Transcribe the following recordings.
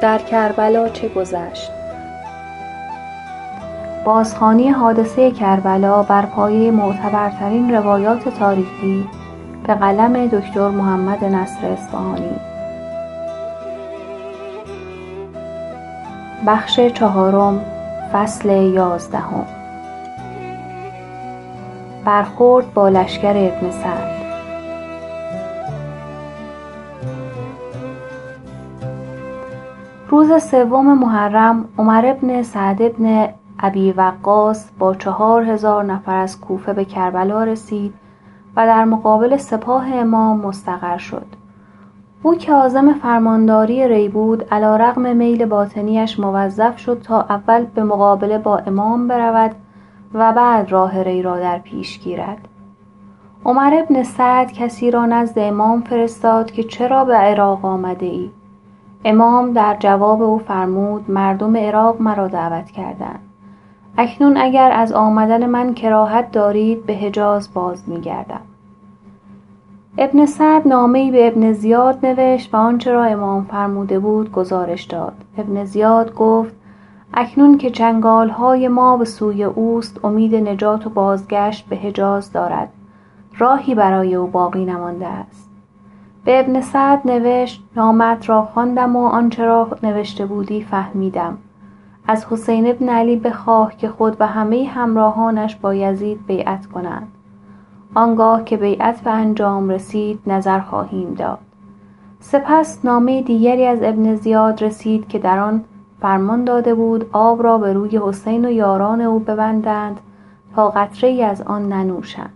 در کربلا چه گذشت؟ بازخوانی حادثه کربلا بر پایه معتبرترین روایات تاریخی به قلم دکتر محمد نصر اصفهانی. بخش چهارم، فصل 11. برخورد با لشکر ابن سعد. روز 3 محرم عمر بن سعد بن ابی وقاص با 4000 نفر از کوفه به کربلا رسید و در مقابل سپاه امام مستقر شد. او که عازم فرمانداری ری بود، علی‌رغم میل باطنیش موظف شد تا اول به مقابله با امام برود و بعد راه ری را در پیش گیرد. عمر بن سعد کسی را نزد امام فرستاد که چرا به عراق آمده ای؟ امام در جواب او فرمود مردم عراق مرا دعوت کردند. اکنون اگر از آمدن من کراهت دارید به حجاز باز می‌گردم. ابن سعد نامه‌ای به ابن زیاد نوشت و آنچه را امام فرموده بود گزارش داد. ابن زیاد گفت اکنون که چنگال‌های ما به سوی اوست، امید نجات و بازگشت به حجاز دارد. راهی برای او باقی نمانده است. به ابن سعد نوشت نامت را خواندم و آنچه را نوشته بودی فهمیدم. از حسین بن علی بخواه که خود و همه همراهانش با یزید بیعت کنند. آنگاه که بیعت به انجام رسید نظر خواهیم داد. سپس نامه دیگری از ابن زیاد رسید که در آن فرمان داده بود آب را به روی حسین و یاران او ببندند تا قطره‌ای از آن ننوشند.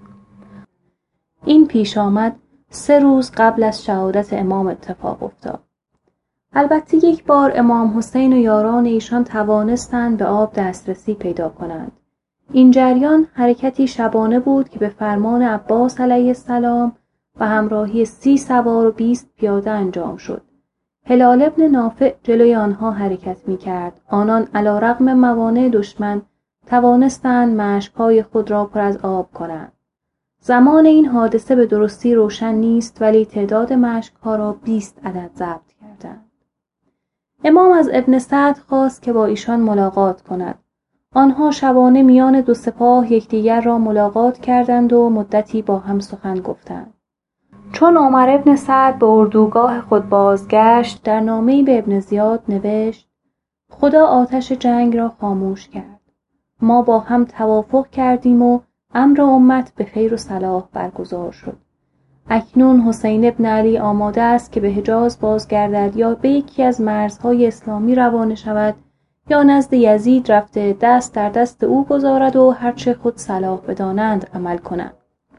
این پیش آمد 3 روز قبل از شهادت امام اتفاق افتاد. البته یک بار امام حسین و یاران ایشان توانستند به آب دسترسی پیدا کنند. این جریان حرکتی شبانه بود که به فرمان عباس علیه السلام و همراهی 30 سوار و 20 پیاده انجام شد. هلال بن نافع جلوی آنها حرکت می کرد. آنان علی‌رغم موانع دشمن توانستند مشک‌های خود را پر از آب کنند. زمان این حادثه به درستی روشن نیست، ولی تعداد مشک‌ها را 20 عدد ضبط کردند. امام از ابن سعد خواست که با ایشان ملاقات کند. آنها شبانه میان 2 سپاه یکدیگر را ملاقات کردند و مدتی با هم سخن گفتند. چون عمر بن سعد به اردوگاه خود بازگشت، در نامه‌ای به ابن زیاد نوشت خدا آتش جنگ را خاموش کرد. ما با هم توافق کردیم و امر امت به خیر و صلاح برگزار شد. اکنون حسین بن علی آماده است که به حجاز بازگردد یا به یکی از مرزهای اسلامی روانه شود یا نزد یزید رفته دست در دست او گذارد و هرچه خود صلاح بدانند عمل کنند.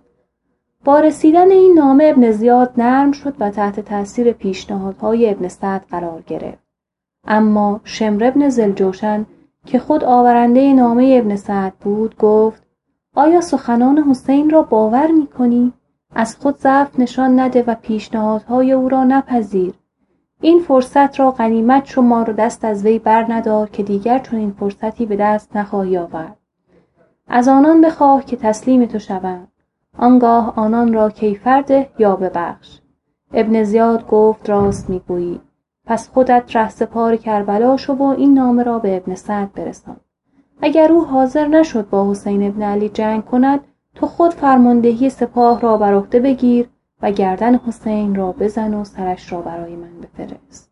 با رسیدن این نامه ابن زیاد نرم شد و تحت تأثیر پیشنهادهای ابن سعد قرار گرفت. اما شمر بن ذوالجوشن که خود آورنده نامه ابن سعد بود گفت آیا سخنان حسین را باور می‌کنی؟ از خود ضعف نشان نده و پیشنهادهای او را نپذیر. این فرصت را غنیمت شمار و دست از وی بر ندار که دیگر چون این فرصتی به دست نخواهی آورد. از آنان بخواه که تسلیم تو شوند. آنگاه آنان را کیفر ده یا ببخش. ابن زیاد گفت راست میگویی. پس خودت رهسپار کربلا شو و این نامه را به ابن سعد برسان. اگر او حاضر نشد با حسین ابن علی جنگ کند، تو خود فرماندهی سپاه را بر عهده بگیر و گردن حسین را بزن و سرش را برای من بفرست.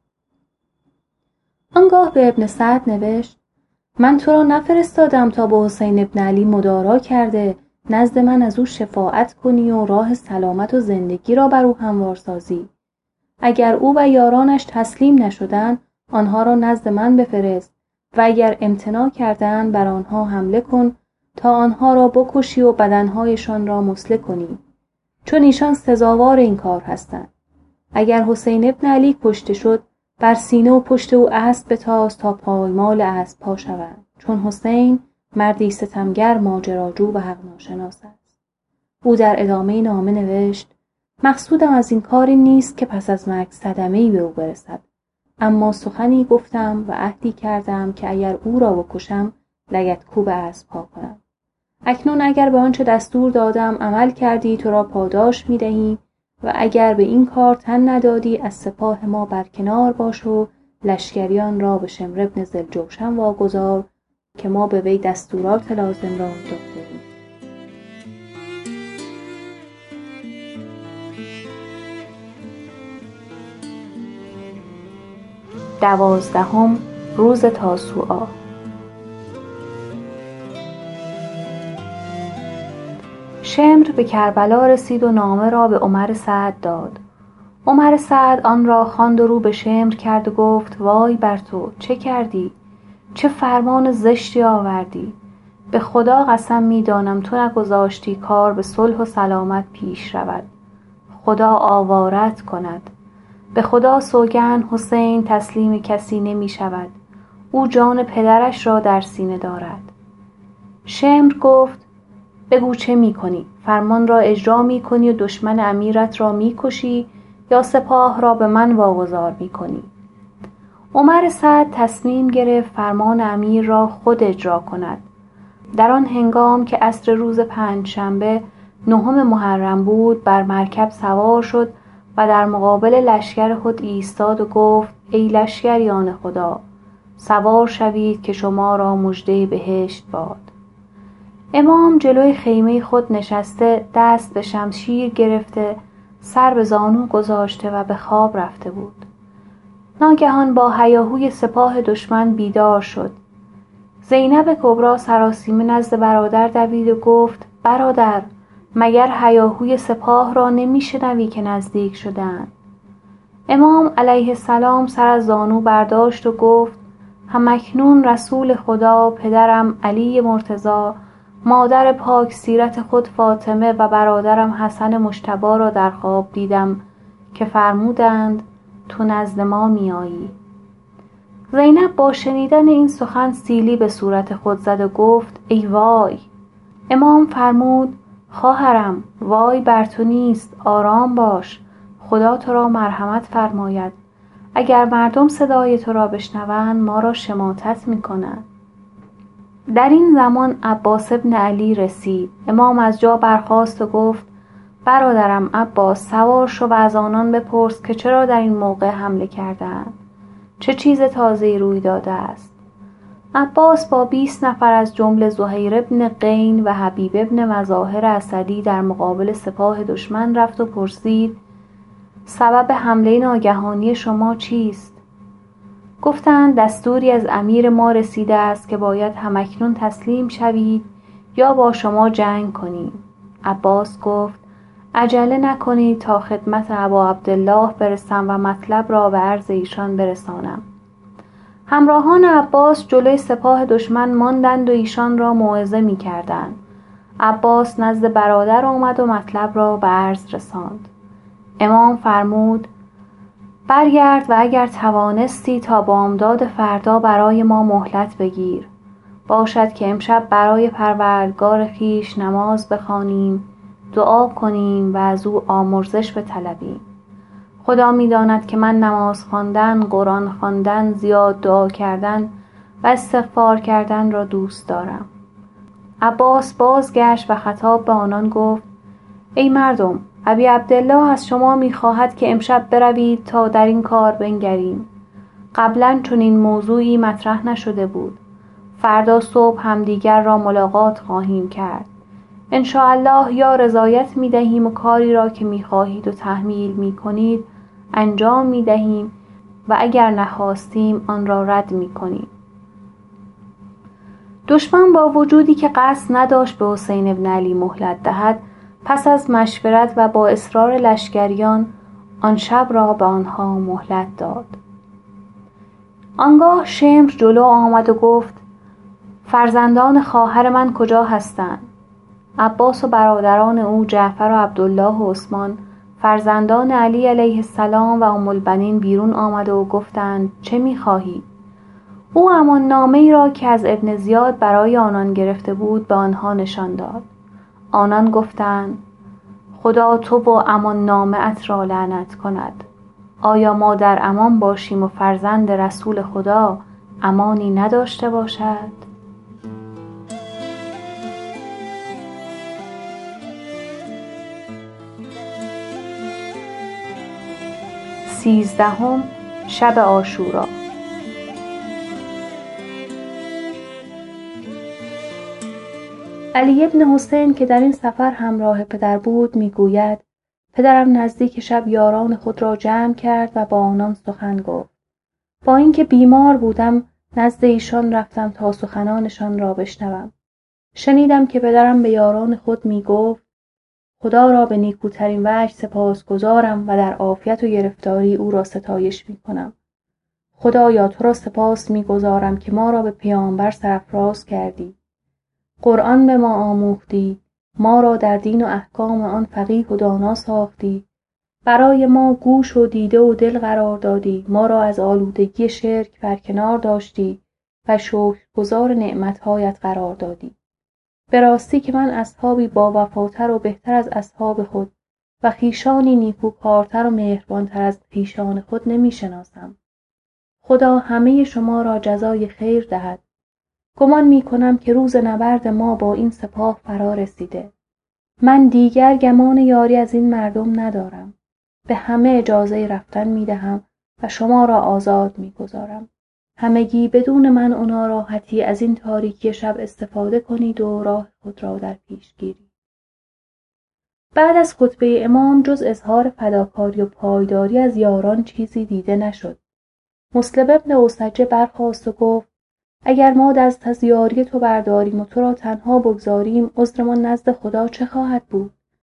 آنگاه به ابن سعد نوشت من تو را نفرستادم تا با حسین ابن علی مدارا کرده نزد من از او شفاعت کنی و راه سلامت و زندگی را بر او هموار سازی. اگر او و یارانش تسلیم نشدند، آنها را نزد من بفرست و اگر امتناع کردند بر آنها حمله کن تا آنها را بکشی و بدنهایشان را مسله کنی، چون ایشان سزاوار این کار هستند. اگر حسین ابن علی کشته شد، بر سینه و پشت او اسب بتاز تا پایمال اسب پا شوند، چون حسین مردی ستمگر، ماجراجو و حق ناشناس است. او در ادامه نامه نوشت مقصودم از این کاری نیست که پس از مرگ صدمه‌ای به او برسد، اما سخنی گفتم و عهدی کردم که اگر او را بکشم لگدکوب اسب پا کنم. اکنون اگر به آنچه دستور دادم عمل کردی تو را پاداش می‌دهیم و اگر به این کار تن ندادی از سپاه ما برکنار باش و لشکریان را به شمر بن ذوالجوشن واگذار که ما به وی دستورات لازم را داده‌ایم. 12 روز تاسوعا. شمر به کربلا رسید و نامه را به عمر سعد داد. عمر سعد آن را خواند و رو به شمر کرد و گفت وای بر تو، چه کردی؟ چه فرمان زشتی آوردی؟ به خدا قسم می دانم تو نگذاشتی کار به صلح و سلامت پیش رود. خدا آوارت کند. به خدا سوگند حسین تسلیم کسی نمی شود. او جان پدرش را در سینه دارد. شمر گفت بگو چه می کنی؟ فرمان را اجرا می کنی و دشمن امیرت را می کشی یا سپاه را به من واگذار می کنی؟ عمر سعد تصمیم گرفت فرمان امیر را خود اجرا کند. در آن هنگام که عصر روز پنجشنبه 9 محرم بود بر مرکب سوار شد و در مقابل لشکر خود ایستاد و گفت ای لشکریان خدا، سوار شوید که شما را مژده بهشت باد. امام جلوی خیمه خود نشسته، دست به شمشیر گرفته، سر به زانو گذاشته و به خواب رفته بود. ناگهان با هیاهوی سپاه دشمن بیدار شد. زینب کبری سراسیمه نزد برادر دوید و گفت برادر، مگر هیاهوی سپاه را نمی شنوی که نزدیک شدند؟ امام علیه السلام سر از زانو برداشت و گفت همکنون رسول خدا، پدرم علی مرتضی، مادر پاک سیرت خود فاطمه و برادرم حسن مجتبی را در خواب دیدم که فرمودند تو نزد ما می آیی. زینب با شنیدن این سخن سیلی به صورت خود زد و گفت ای وای. امام فرمود خواهرم، وای بر تو نیست، آرام باش، خدا تو را مرحمت فرماید. اگر مردم صدای تو را بشنوند ما را شماتت می کنند. در این زمان عباس ابن علی رسید. امام از جا برخاست و گفت برادرم عباس، سوار شو و از آنان بپرس که چرا در این موقع حمله کردند. چه چیز تازه‌ای روی داده است؟ عباس با 20 نفر از جمله زهیر ابن قین و حبیب ابن مظاهر اسدی در مقابل سپاه دشمن رفت و پرسید سبب حمله ناگهانی شما چیست؟ گفتند دستوری از امیر ما رسیده است که باید همکنون تسلیم شوید یا با شما جنگ کنیم. عباس گفت عجله نکنید تا خدمت ابا عبدالله برسم و مطلب را به عرض ایشان برسانم. همراهان عباس جلوی سپاه دشمن ماندند و ایشان را موعظه می کردند. عباس نزد برادر آمد و مطلب را به عرض رساند. امام فرمود برگرد و اگر توانستی تا بامداد فردا برای ما مهلت بگیر. باشد که امشب برای پروردگار خویش نماز بخوانیم، دعا کنیم و از او آمرزش بطلبیم. خدا می داند که من نماز خواندن، قرآن خواندن، زیاد دعا کردن و استغفار کردن را دوست دارم. عباس بازگشت و خطاب به آنان گفت ای مردم، ابی عبدالله از شما می خواهد که امشب بروید تا در این کار بنگریم. قبلا چنین موضوعی مطرح نشده بود. فردا صبح همدیگر را ملاقات خواهیم کرد. ان شاء الله یا رضایت می دهیم و کاری را که می خواهید و تحمیل می کنید انجام می دهیم و اگر نخواستیم آن را رد می کنیم. دشمن با وجودی که قصد نداشت به حسین ابن علی مهلت دهد، پس از مشورت و با اصرار لشکریان آن شب را به آنها مهلت داد. آنگاه شمر جلو آمد و گفت فرزندان خواهر من کجا هستند؟ عباس و برادران او جعفر و عبدالله و عثمان فرزندان علی علیه السلام و ام البنین بیرون آمد و گفتند چه می‌خواهی؟ او امان نامه‌ای را که از ابن زیاد برای آنان گرفته بود به آنها نشان داد. آنان گفتند خدا تو و امان نامه‌ات را لعنت کند. آیا ما در امان باشیم و فرزند رسول خدا امانی نداشته باشد؟ 13 شب عاشورا. علی بن حسین که در این سفر همراه پدر بود میگوید پدرم نزدیک شب یاران خود را جمع کرد و با آنان سخن گفت. با اینکه بیمار بودم نزد ایشان رفتم تا سخنانشان را بشنوم. شنیدم که پدرم به یاران خود میگفت خدا را به نیکوترین وجه سپاسگزارم و در عافیت و گرفتاری او را ستایش میکنم. خدایا تو را سپاس میگزارم که ما را به پیامبر سرافراز کردی. قرآن به ما آموختی، ما را در دین و احکام آن فقیه و دانا ساختی، برای ما گوش و دیده و دل قرار دادی، ما را از آلودگی شرک برکنار داشتی و شکرگزار نعمتهایت قرار دادی. به راستی که من اصحابی با وفاتر و بهتر از اصحاب خود و خویشانی نیکوکارتر و مهربانتر از خویشان خود نمی شناسم. خدا همه شما را جزای خیر دهد. گمان می کنم که روز نبرد ما با این سپاه فرا رسیده. من دیگر گمان یاری از این مردم ندارم. به همه اجازه رفتن می دهم و شما را آزاد می گذارم. همگی بدون من و ناراحتی از این تاریکی شب استفاده کنید و راه خود را در پیش گیرید. بعد از خطبه امام جز اظهار فداکاری و پایداری از یاران چیزی دیده نشد. مسلم بن اوسجه برخاست و گفت اگر ما دست از یاری تو برداریم و تو را تنها بگذاریم عذرمان نزد خدا چه خواهد بود؟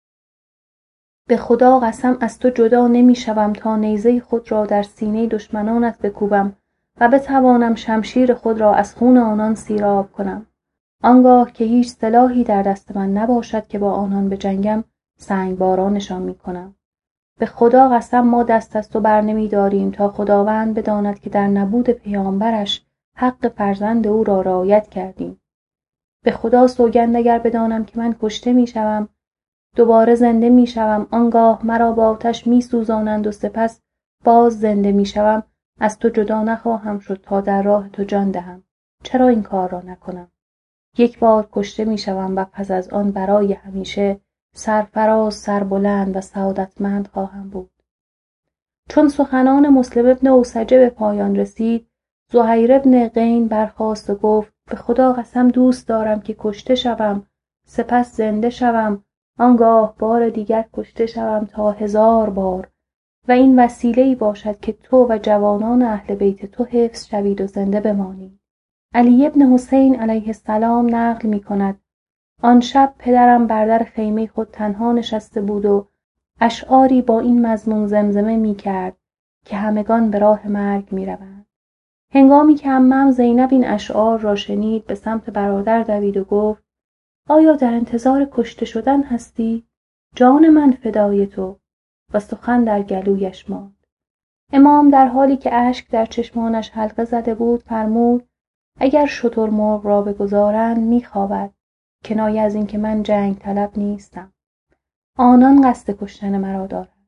به خدا قسم از تو جدا نمی شوم تا نیزه خود را در سینه دشمنانت بکوبم و بتوانم شمشیر خود را از خون آنان سیراب کنم. آنگاه که هیچ سلاحی در دست من نباشد که با آنان بجنگم سنگبارانشان می کنم. به خدا قسم ما دست از تو بر نمی داریم تا خداوند بداند که در نبود پیامبرش حق فرزند او را رعایت کردیم. به خدا سوگند اگر بدانم که من کشته می شوم دوباره زنده می شوم آنگاه مرا با آتش می سوزانند و سپس باز زنده می شوم از تو جدا نخواهم شد تا در راه تو جان دهم. چرا این کار را نکنم؟ یک بار کشته می شوم و پس از آن برای همیشه سرفراز سربلند و سعادتمند خواهم بود. چون سخنان مسلم بن اوسجه به پایان رسید زهیر بن قین برخاست و گفت به خدا قسم دوست دارم که کشته شوم سپس زنده شوم آنگاه بار دیگر کشته شوم تا 1000 بار و این وسیله‌ای باشد که تو و جوانان اهل بیت تو حفظ شوید و زنده بمانید. علی بن حسین علیه السلام نقل می کند آن شب پدرم بر در خیمه خود تنها نشسته بود و اشعاری با این مضمون زمزمه می کرد که همگان به راه مرگ می روند. هنگامی که عمم زینب این اشعار را شنید به سمت برادر دوید و گفت آیا در انتظار کشته شدن هستی؟ جان من فدای تو. و سخن در گلویش ماند. امام در حالی که اشک در چشمانش حلقه زده بود فرمود اگر شترمرغ را بگذارند میخوابد، کنایه از این که من جنگ طلب نیستم. آنان قصد کشتن مرا دارند.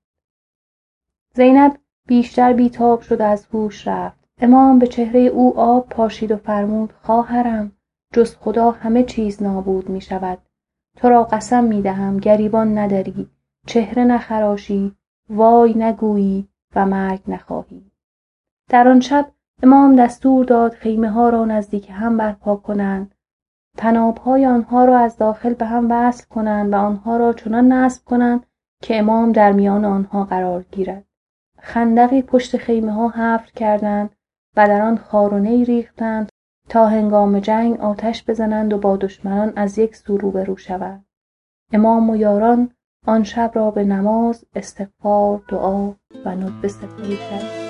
زینب بیشتر بیتاب شد از هوش رفت. امام به چهره او آب پاشید و فرمود خواهرم جز خدا همه چیز نابود می شود. تو را قسم می دهم گریبان نداری، چهره نخراشی، وای نگویی و مرگ نخواهی. در آن شب امام دستور داد خیمه ها را نزدیک هم برپا کنند، طناب‌های آنها را از داخل به هم وصل کنند و آنها را چنان نصب کنند که امام در میان آنها قرار گیرد. خندقی پشت خیمه ها حفر کردند و در آن خارونه‌ای ریختند تا هنگام جنگ آتش بزنند و با دشمنان از یک سو روبرو شوند. امام و یاران آن شب را به نماز، استغفار، دعا و ندبه سپری کرد.